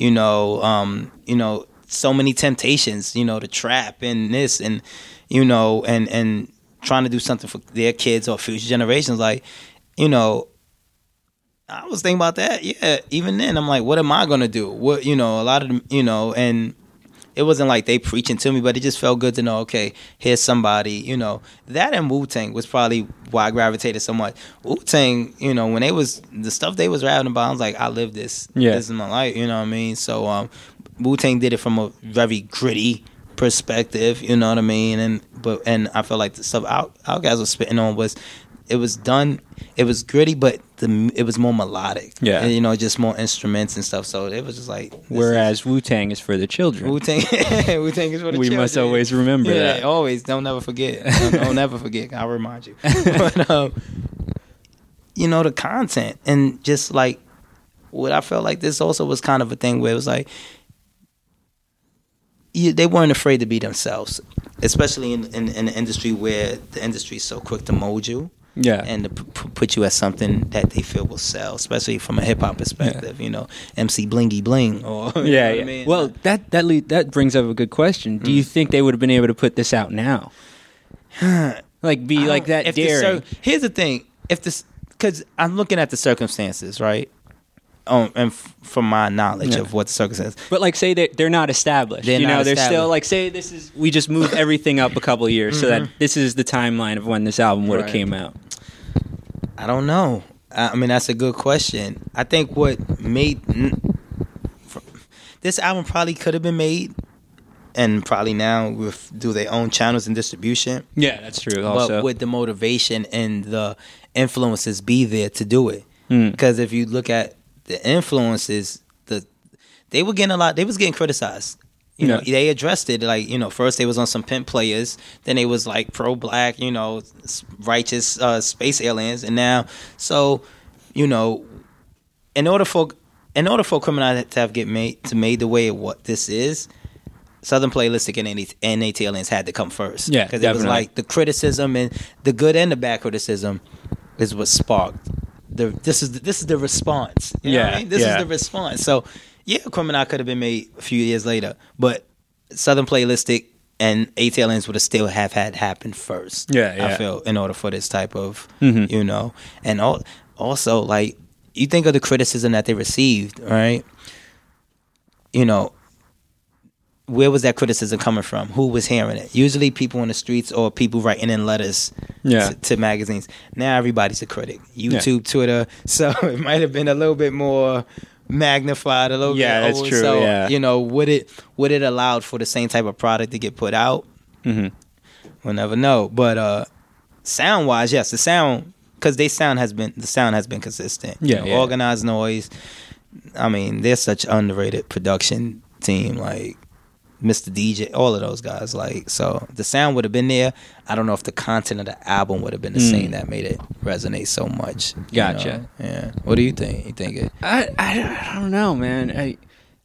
Speaker 2: So many temptations. The trap and this and and trying to do something for their kids or future generations. Like, I was thinking about that. Yeah, even then, I'm like, what am I gonna do? What, a lot of them, and it wasn't like they preaching to me, but it just felt good to know, okay, here's somebody, That and Wu-Tang was probably why I gravitated so much. Wu-Tang, when they was, the stuff they was rapping about, I was like, I live this.
Speaker 1: Yeah.
Speaker 2: This is my life, you know what I mean? So, Wu-Tang did it from a very gritty perspective, you know what I mean? And I felt like the stuff Outkast was spitting on it was done, it was gritty, but it was more melodic.
Speaker 1: Yeah.
Speaker 2: And, just more instruments and stuff. So it was just like.
Speaker 1: Whereas Wu-Tang is for the children.
Speaker 2: Wu-Tang is for the children.
Speaker 1: We must always remember that.
Speaker 2: Always. Don't never forget. Don't never forget. I'll remind you. But, the content and just like what I felt like this also was kind of a thing where it was like, they weren't afraid to be themselves, especially in the industry where the industry is so quick to mold you.
Speaker 1: Yeah.
Speaker 2: And to put you as something that they feel will sell, especially from a hip hop perspective, MC Blingy Bling or
Speaker 1: yeah. I mean? Well, that brings up a good question. Do you think they would have been able to put this out now? Like be like that daring?
Speaker 2: Here's the thing, because I'm looking at the circumstances, right? And from my knowledge of what the circumstances.
Speaker 1: But like, say that they're not established. They're still like, say we just moved everything up a couple of years so that this is the timeline of when this album would have came out.
Speaker 2: I don't know. I mean, that's a good question. I think what made this album probably could have been made, and probably now do their own channels and distribution.
Speaker 1: Yeah, that's true. Also,
Speaker 2: but would the motivation and the influences be there to do it? Because if you look at the influences, they were getting they was getting criticized. They addressed it like, first they was on some pimp players, then they was like pro-black, righteous space aliens, and now, so, in order for Criminal to have made the way what this is, Southern Playlistic and ATLiens had to come first.
Speaker 1: Yeah,
Speaker 2: because it was like the criticism and the good and the bad criticism is what sparked. This is the response. You know what I mean? This is the response. So, yeah, Criminal could have been made a few years later, but Southern Playlistic and ATLiens would have still have had happen first.
Speaker 1: Yeah.
Speaker 2: I feel, in order for this type of, and also like, you think of the criticism that they received, right? Where was that criticism coming from? Who was hearing it? Usually people in the streets or people writing in letters to magazines. Now everybody's a critic. YouTube, Twitter. So it might have been a little bit more magnified, a little bit.
Speaker 1: Yeah, that's true.
Speaker 2: So, would it allowed for the same type of product to get put out? We'll never know. But sound-wise, yes, the sound because the sound has been consistent.
Speaker 1: Yeah, yeah.
Speaker 2: Organized Noise. I mean, they're such underrated production team. Like Mr. DJ, all of those guys. Like, so the sound would have been there. I don't know if the content of the album would have been the same that made it resonate so much.
Speaker 1: Gotcha.
Speaker 2: Yeah. What do you think? You think it?
Speaker 1: I don't know, man.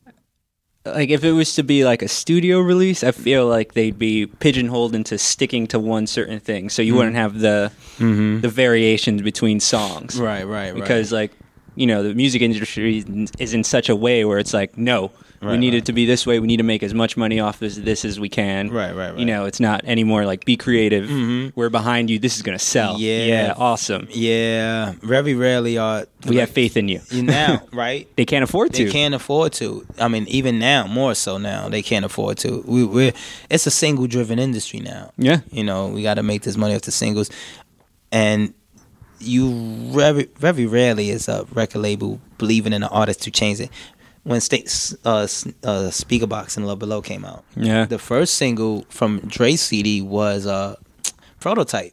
Speaker 1: Like if it was to be like a studio release, I feel like they'd be pigeonholed into sticking to one certain thing, so you wouldn't have the variations between songs.
Speaker 2: Right.
Speaker 1: Because like, you know, the music industry is in such a way where it's like, no, we need it to be this way. We need to make as much money off this as we can.
Speaker 2: Right.
Speaker 1: You know, it's not anymore like be creative. We're behind you. This is gonna sell. Yeah, awesome.
Speaker 2: Yeah, very rarely are
Speaker 1: we have faith in you.
Speaker 2: Now, right?
Speaker 1: They can't afford to.
Speaker 2: They can't afford to. I mean, even now, more so now, they can't afford to. It's a single-driven industry now.
Speaker 1: Yeah,
Speaker 2: you know, we got to make this money off the singles, and you very rarely is a record label believing in an artist to change it. When Speakerbox and Love Below came out, the first single from Dre's CD was Prototype.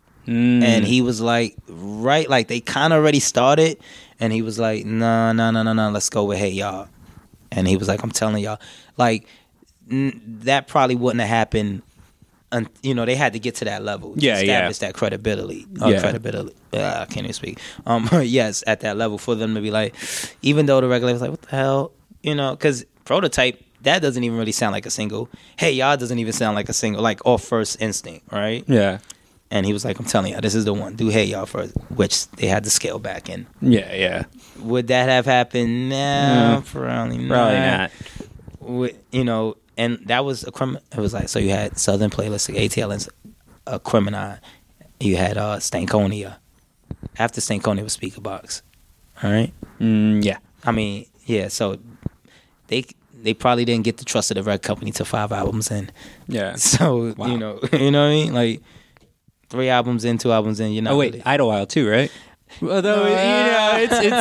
Speaker 2: And he was like, like they kind of already started, and he was like, no, let's go with Hey Y'all. And he was like, I'm telling y'all, like that probably wouldn't have happened. You know, they had to get to that level to establish that credibility. Credibility. I can't even speak. Yes, at that level for them to be like, even though the regular was like, what the hell, you know, because Prototype, that doesn't even really sound like a single. Hey Y'all doesn't even sound like a single, like off First Instinct, right?
Speaker 1: Yeah.
Speaker 2: And he was like, I'm telling you, this is the one. Do Hey Y'all first, which they had to scale back in.
Speaker 1: Yeah.
Speaker 2: Would that have happened? No, probably not. You know, and that was it was like, so you had Southern Playlist, ATL, and Criminal. You had Stankonia. After Stankonia was Speakerbox. All right?
Speaker 1: Yeah.
Speaker 2: I mean, yeah, so they probably didn't get the trust of the record company to 5 albums in.
Speaker 1: Yeah.
Speaker 2: So,
Speaker 1: wow.
Speaker 2: you know what I mean? Like 3 albums in, 2 albums in, you're not really...
Speaker 1: Idlewild too, right? Although, you know,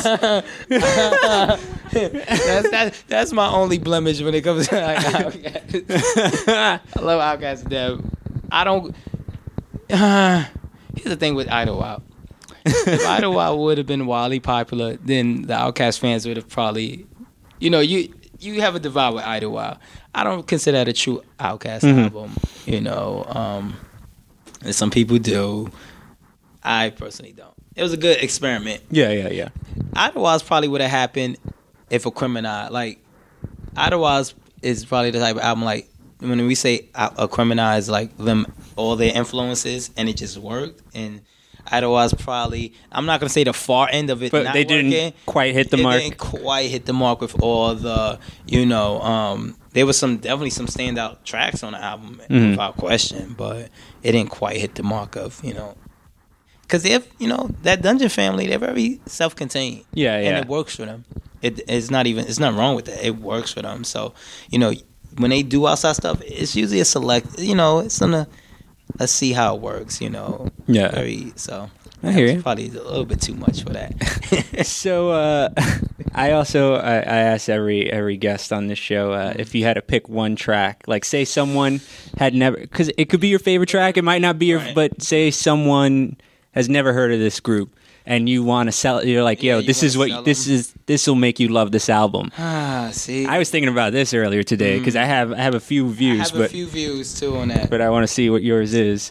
Speaker 1: it's
Speaker 2: that's my only blemish when it comes to like, Outkast. I love Outkast to death. I don't... here's the thing with Idlewild. If Idlewild would have been wildly popular, then the Outkast fans would have probably... You know, you have a divide with Idlewild. I don't consider that a true Outkast album. You know, and some people do. I personally don't. It was a good experiment.
Speaker 1: Yeah.
Speaker 2: Idlewild probably would have happened if a Criminal, like, Idlewild is probably the type of album, like, when we say a Criminal is like them, all their influences, and it just worked, and Idlewild probably, I'm not going to say the far end of it,
Speaker 1: but
Speaker 2: not
Speaker 1: they didn't
Speaker 2: working.
Speaker 1: Quite hit the mark.
Speaker 2: They didn't quite hit the mark with all the, you know, there was definitely some standout tracks on the album, without question, but it didn't quite hit the mark of, you know, because if, you know, that Dungeon family, they're very self-contained.
Speaker 1: Yeah.
Speaker 2: And it works for them. It's nothing wrong with that. It works for them. So, you know, when they do outside stuff, it's usually a select, you know, it's let's see how it works, you know.
Speaker 1: Yeah.
Speaker 2: So
Speaker 1: I hear you.
Speaker 2: Probably a little bit too much for that.
Speaker 1: So I asked every guest on this show if you had to pick one track, like say someone had never, because it could be your favorite track, it might not be your, but say someone has never heard of this group and you want to sell it, you're like, yo, this will make you love this album.
Speaker 2: See,
Speaker 1: I was thinking about this earlier today because I have a few views.
Speaker 2: I have a few views too on that,
Speaker 1: but I want to see what yours is.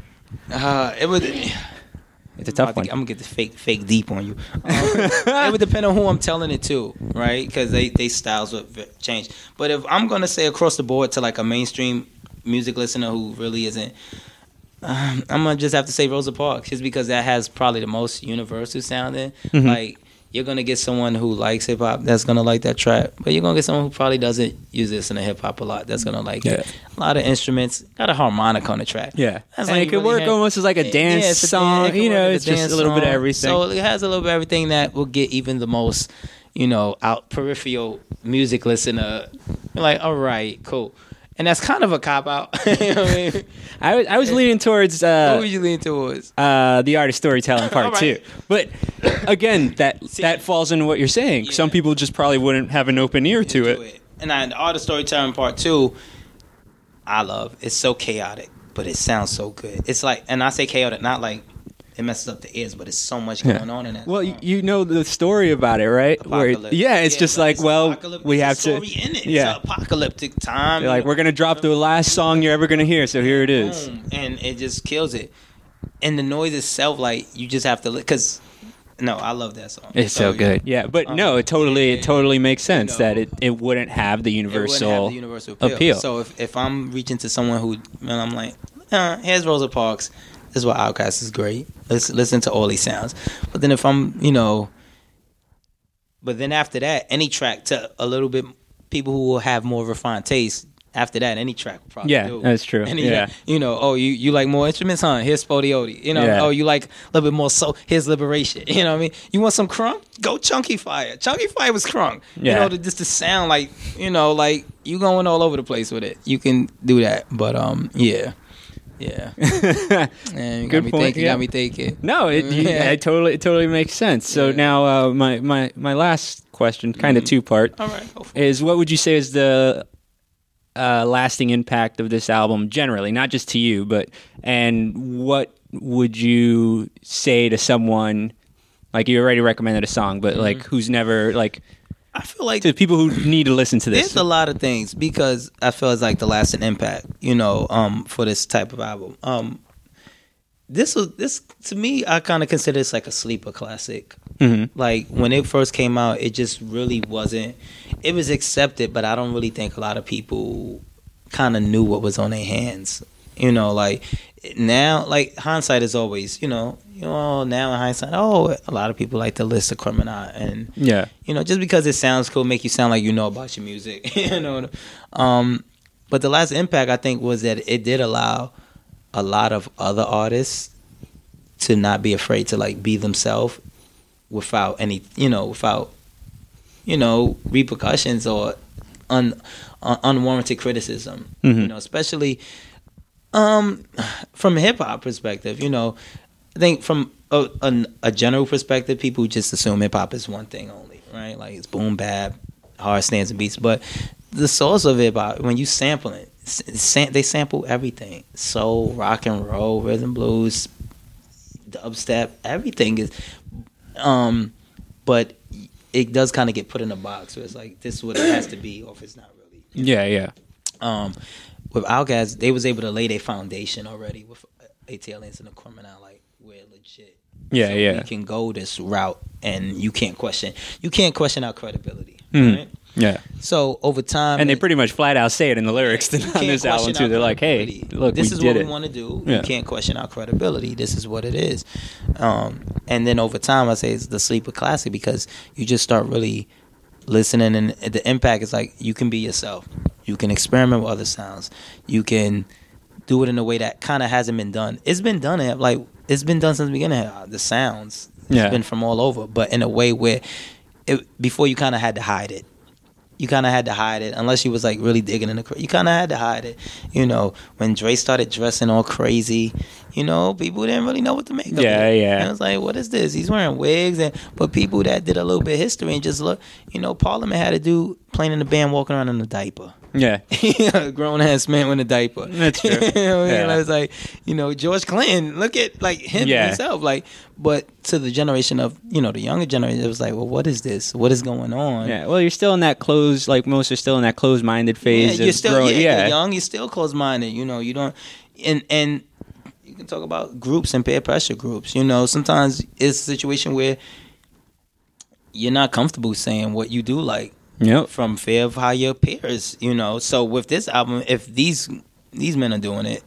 Speaker 1: It's a tough one.
Speaker 2: I'm gonna get the fake deep on you. It would depend on who I'm telling it to, right? Because they styles would change. But if I'm gonna say across the board to like a mainstream music listener who really isn't, I'm gonna just have to say Rosa Parks, just because that has probably the most universal sounding. Like, you're gonna get someone who likes hip hop that's gonna like that track, but you're gonna get someone who probably doesn't use this in a hip hop a lot that's gonna like it. A lot of instruments, got a harmonic on the track.
Speaker 1: Yeah,
Speaker 2: that's
Speaker 1: and it could work almost as like a dance song. You know, it's just a little bit of everything.
Speaker 2: So it has a little bit of everything that will get even the most, you know, out peripheral music listener. You're like, all right, cool. And that's kind of a cop-out. You know what I mean?
Speaker 1: I was leaning towards...
Speaker 2: what were you leaning towards?
Speaker 1: The art of storytelling part 2. But again, that falls into what you're saying. Yeah. Some people just probably wouldn't have an open ear to it.
Speaker 2: And the art of storytelling part 2, I love. It's so chaotic, but it sounds so good. It's like, and I say chaotic, not like it messes up the ears, but it's so much going on in that.
Speaker 1: Well,
Speaker 2: song.
Speaker 1: you know the story about it, right?
Speaker 2: Apocalypse.
Speaker 1: It's just like, well, we have to.
Speaker 2: In it.
Speaker 1: Yeah,
Speaker 2: it's an apocalyptic time.
Speaker 1: They're like, we're gonna drop the last song you're ever gonna hear, so here it is.
Speaker 2: Boom, and it just kills it. And the noise itself, like you just have to, because no, I love that song.
Speaker 1: It's so good. Yeah, but no, it totally makes sense that it wouldn't have the universal appeal.
Speaker 2: So if I'm reaching to someone who, and I'm like, here's Rosa Parks. This is why Outkast is great. Let's listen to all these sounds. But then if I'm, but then after that, any track to a little bit, people who will have more refined taste. After that, any track will probably do.
Speaker 1: That's true.
Speaker 2: You like more instruments, huh? Here's Spodioti. Oh, you like a little bit more soul. Here's Liberation. You know what I mean? You want some crunk? Go Chunky Fire. Chunky Fire was crunk.
Speaker 1: Yeah.
Speaker 2: Just the sound, like, like you going all over the place with it. You can do that. But, yeah. And
Speaker 1: Good point.
Speaker 2: You got me thinking.
Speaker 1: No, it totally makes sense. So now my last question, kind of two-part,
Speaker 2: all right, go for it.
Speaker 1: is what would you say is the lasting impact of this album generally, not just to you, and what would you say to someone, like you already recommended a song, but like who's never, like,
Speaker 2: I feel like
Speaker 1: to people who need to listen to this?
Speaker 2: There's a lot of things, because I feel it's like the lasting impact, for this type of album. This to me, I kind of consider this like a sleeper classic.
Speaker 1: Mm-hmm.
Speaker 2: Like when it first came out, it just really wasn't. It was accepted, but I don't really think a lot of people kind of knew what was on their hands. Like now, like hindsight is always, now in hindsight, a lot of people like to list the Criminal, and just because it sounds cool, make you sound like you know about your music, But the last impact, I think, was that it did allow a lot of other artists to not be afraid to like be themselves without any, repercussions or unwarranted criticism.
Speaker 1: Mm-hmm.
Speaker 2: Especially from a hip hop perspective. I think from a general perspective, people just assume hip hop is one thing only, right? Like it's boom bap, hard stands and beats. But the source of hip hop, when you sample it, they sample everything: soul, rock and roll, rhythm, blues, dubstep, everything is. But it does kind of get put in a box where it's like this is what it has to be, or if it's not really.
Speaker 1: Yeah.
Speaker 2: With Outkast, they was able to lay their foundation already with ATL and the Criminal. Like we're legit.
Speaker 1: Yeah.
Speaker 2: We can go this route, and you can't question our credibility.
Speaker 1: Mm.
Speaker 2: Right?
Speaker 1: Yeah.
Speaker 2: So over time,
Speaker 1: and they pretty much flat out say it in the lyrics on this album too. They're like, "Hey, look,
Speaker 2: this is what we
Speaker 1: we
Speaker 2: want to do.
Speaker 1: Yeah.
Speaker 2: You can't question our credibility. This is what it is." And then over time, I say it's the sleeper classic because you just start really listening, and the impact is like you can be yourself. You can experiment with other sounds. You can do it in a way that kind of hasn't been done. It's been done it's been done since the beginning. The sounds, it's been from all over, but in a way where before you kind of had to hide it. You kind of had to hide it unless you was like really digging in the. You kind of had to hide it. When Dre started dressing all crazy, people didn't really know what to make of it.
Speaker 1: Yeah.
Speaker 2: And it was like, what is this? He's wearing wigs, but people that did a little bit of history and just look, Parliament had a dude playing in the band walking around in a diaper.
Speaker 1: Yeah.
Speaker 2: A grown ass man with a diaper.
Speaker 1: That's true.
Speaker 2: It was like, George Clinton, look at like him himself. Like, but to the generation of, the younger generation, it was like, well, what is this? What is going on?
Speaker 1: Yeah. Well, you're still in that most are still in that closed-minded phase.
Speaker 2: Yeah, you're still you're young, you're still closed-minded. You don't, and you can talk about groups and peer pressure groups. Sometimes it's a situation where you're not comfortable saying what you do like.
Speaker 1: Yep.
Speaker 2: From fear of how your peers, So with this album, if these men are doing it,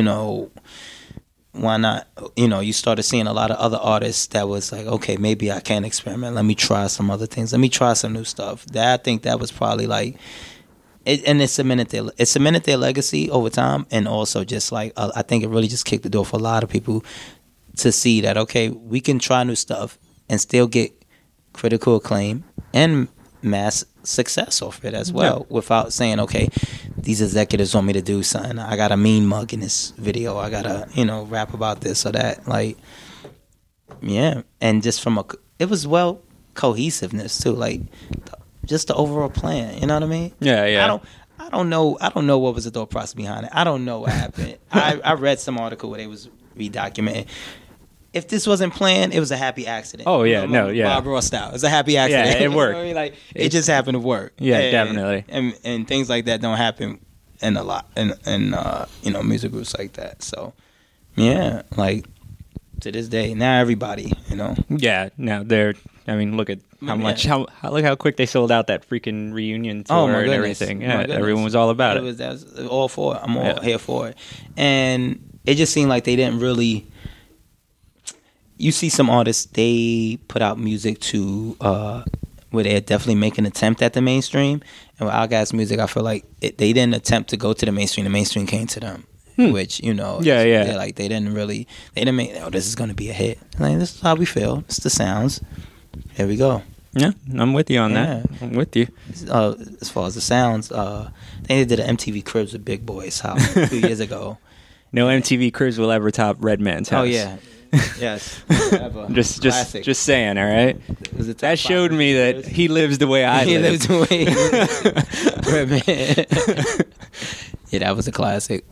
Speaker 2: why not? You started seeing a lot of other artists that was like, okay, maybe I can experiment. Let me try some other things. Let me try some new stuff. I think that was probably like, it cemented their legacy over time, and also just like I think it really just kicked the door for a lot of people to see that okay, we can try new stuff and still get critical acclaim and mass success off it as well, without saying, okay, these executives want me to do something. I got a mean mug in this video. I gotta, rap about this or that. Like, yeah, and just it was cohesiveness too. Like, just the overall plan. You know what I mean?
Speaker 1: Yeah.
Speaker 2: I don't know what was the thought process behind it. I don't know what happened. I read some article where they was redocumenting. if this wasn't planned, it was a happy accident.
Speaker 1: Oh, yeah,
Speaker 2: Bob Ross style. It's a happy accident.
Speaker 1: Yeah, it worked.
Speaker 2: You know what I mean? Like it just happened to work.
Speaker 1: Yeah, definitely.
Speaker 2: And things like that don't happen in a lot in music groups like that. So yeah, like to this day, now everybody,
Speaker 1: Yeah, now they're. I mean, look at how much look how quick they sold out that freaking reunion tour and everything. Yeah, everyone was all about it.
Speaker 2: That's all for it. I'm all here for it. And it just seemed like they didn't really. You see some artists, they put out music to where they're definitely making an attempt at the mainstream. And with Outkast music, I feel like they didn't attempt to go to the mainstream. The mainstream came to them. Which they're like they didn't make. Oh, this is going to be a hit. Like this is how we feel. It's the sounds. Here we go.
Speaker 1: Yeah, I'm with you on that. I'm with you.
Speaker 2: As far as the sounds, I think they did an MTV Cribs with Big Boy's house a few years ago.
Speaker 1: No MTV Cribs will ever top Redman's house.
Speaker 2: Oh yeah, yes.
Speaker 1: just saying. All right. That showed me that he lives the way I live.
Speaker 2: He lives the way Redman. Yeah, that was a classic.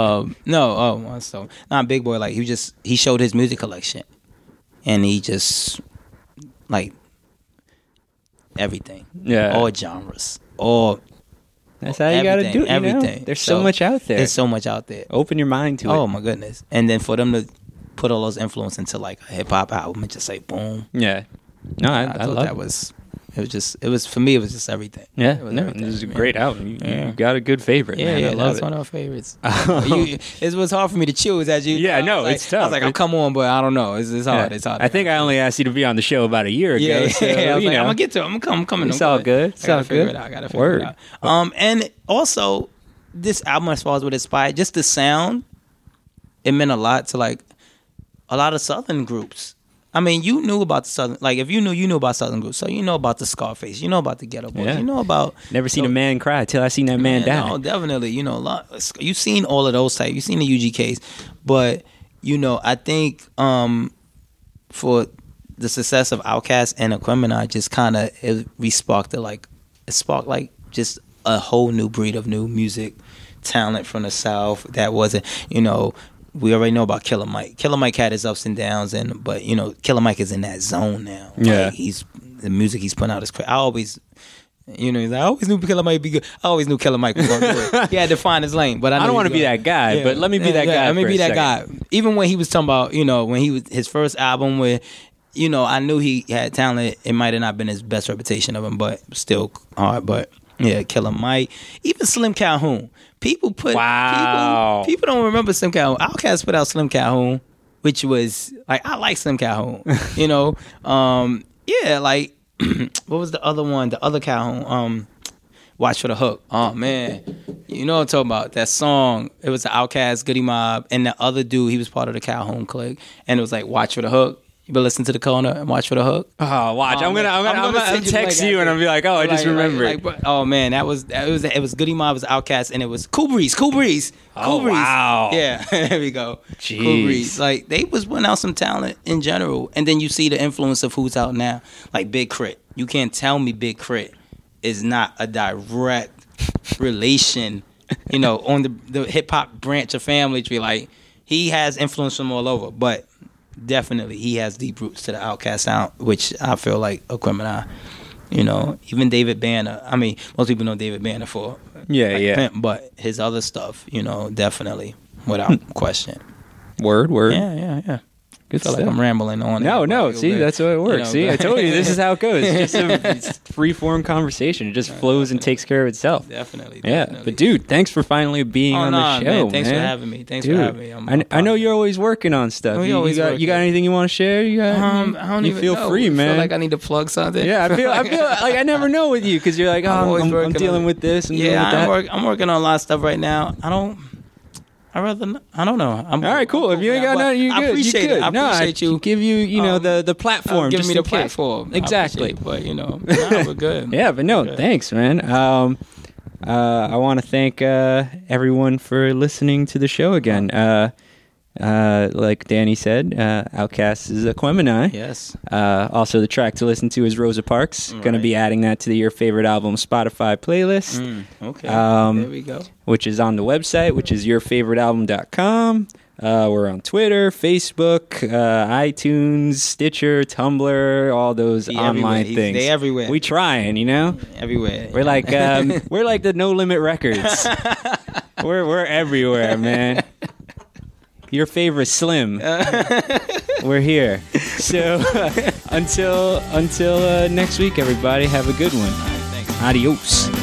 Speaker 2: Big Boy. Like he showed his music collection, and he just like everything.
Speaker 1: Yeah,
Speaker 2: all genres, all.
Speaker 1: That's how you got to do it.
Speaker 2: Everything.
Speaker 1: There's so much out there.
Speaker 2: There's so much out there.
Speaker 1: Open your mind to it.
Speaker 2: Oh my goodness! And then for them to put all those influence into like a hip hop album and just say boom.
Speaker 1: Yeah. No, I
Speaker 2: thought
Speaker 1: love
Speaker 2: that was. It was for me. It was just everything.
Speaker 1: Yeah, it was a great album. You got a good favorite.
Speaker 2: Yeah,
Speaker 1: man.
Speaker 2: yeah, that's one of our favorites. It was hard for me to choose as you.
Speaker 1: Yeah, no, it's tough.
Speaker 2: I was like, come on, but I don't know. It's hard.
Speaker 1: Yeah.
Speaker 2: It's hard.
Speaker 1: I think I only asked you to be on the show about a year ago.
Speaker 2: Yeah,
Speaker 1: so,
Speaker 2: I was like, I'm gonna get to it. I'm coming.
Speaker 1: It's all good. It's all good.
Speaker 2: I gotta figure it out. And also this album, as far as what inspired, just the sound, it meant a lot to like a lot of Southern groups. I mean, you knew about the Southern, like if you knew about Southern groups, so you know about the Scarface, you know about the Ghetto Boys, you know about.
Speaker 1: Never seen a man cry till I seen that man die.
Speaker 2: No, definitely, a lot. You've seen all of those types. You've seen the UGKs, but I think for the success of Outkast and Aquemini, just kind of it sparked just a whole new breed of new music talent from the South that wasn't, we already know about Killer Mike. Killer Mike had his ups and downs, but Killer Mike is in that zone now.
Speaker 1: Yeah,
Speaker 2: like the music he's putting out is crazy. I always knew Killer Mike would be good. I always knew Killer Mike was going to do it. He had to find his lane, but I don't
Speaker 1: want to be that guy. But let me be that guy.
Speaker 2: Let me be that guy. Even when he was talking about, when he was his first album, where I knew he had talent. It might have not been his best reputation of him, but still hard. But yeah, Killer Mike, even Slim Calhoun. People don't remember Slim Calhoun. Outkast put out Slim Calhoun, which was like I like Slim Calhoun. Like what was the other one? The other Calhoun. Watch for the Hook. Oh man, you know what I'm talking about? That song. It was the Outkast, Goody Mob, and the other dude. He was part of the Calhoun clique, and it was like Watch for the Hook. You better listen to the corner and watch for the hook.
Speaker 1: Oh, watch! I'm gonna text you and I'll be like, oh, I just remembered.
Speaker 2: Oh man, it was Goody Mob, was Outkast, and it was Cool Breeze.
Speaker 1: Oh wow!
Speaker 2: Yeah, there we go.
Speaker 1: Jeez.
Speaker 2: Cool Breeze. Like they was putting out some talent in general, and then you see the influence of who's out now, like Big Crit. You can't tell me Big Crit is not a direct relation, on the hip hop branch of family tree. Like he has influence from all over, but. Definitely, he has deep roots to the Outkast sound, which I feel like Aquemini, even David Banner. I mean, most people know David Banner for Pimp, but his other stuff, definitely, without question.
Speaker 1: Word.
Speaker 2: Yeah.
Speaker 1: Good
Speaker 2: I feel like I'm rambling on.
Speaker 1: No. See, that's how it works. See, I told you this is how it goes. It's just a free-form conversation. It just flows and takes care of itself.
Speaker 2: Definitely.
Speaker 1: Yeah, but dude, thanks for finally being on the show,
Speaker 2: man. Thanks for having me. Thanks for having me.
Speaker 1: I know you're always working on stuff. You got anything you want to share?
Speaker 2: I don't even
Speaker 1: feel free, man.
Speaker 2: I feel like I need to plug something.
Speaker 1: Yeah, I feel like I never know with you because you're like, I'm dealing with this and dealing with that.
Speaker 2: I'm working on a lot of stuff right now. I don't know.
Speaker 1: All right, cool. If you ain't got nothing, you're good.
Speaker 2: I appreciate it. I appreciate you.
Speaker 1: Give you, the platform.
Speaker 2: Give me the platform.
Speaker 1: Exactly.
Speaker 2: But we're good.
Speaker 1: Yeah, but no, thanks, man. I want to thank everyone for listening to the show again. Like Danny said, Outkast is Aquemini.
Speaker 2: Yes.
Speaker 1: Also, the track to listen to is Rosa Parks. Going to be adding that to Your Favorite Album Spotify playlist.
Speaker 2: Okay. There we go.
Speaker 1: Which is on the website, which is yourfavoritealbum.com. We're on Twitter, Facebook, iTunes, Stitcher, Tumblr, all those online things.
Speaker 2: They everywhere.
Speaker 1: We trying, you know?
Speaker 2: Everywhere.
Speaker 1: We're like we're like the No Limit Records. we're everywhere, man. Your favorite Slim. We're here. So until next week, everybody, have a good one.
Speaker 2: All right, thanks.
Speaker 1: Adios.